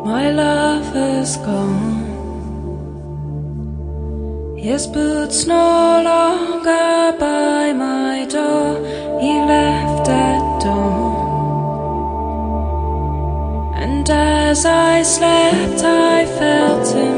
My love is gone. His boots no longer by my door. He left at dawn. And as I slept I felt him